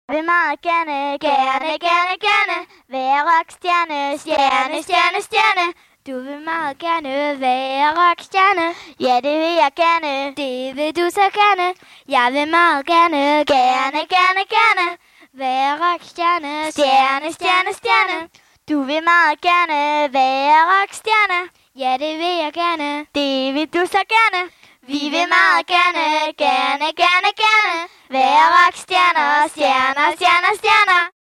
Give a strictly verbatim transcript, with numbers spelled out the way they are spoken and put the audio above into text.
Vil meget gerne, gerne, gerne, gerne være rockstjerne, stjerne, stjerne, stjerne. Du vil meget gerne være rockstjerne. Ja, det vil jeg gerne, det vil du så gerne. Jeg vil meget gerne, gerne, gerne, gerne være rockstjerne, stjerne, stjerne, stjerne. Du vil meget gerne være rockstjerne. Ja, det vil jeg gerne, det vil du så gerne. Vi vil meget gerne, gerne, gerne, gerne være rockstjerner, stjerner, stjerner, stjerner.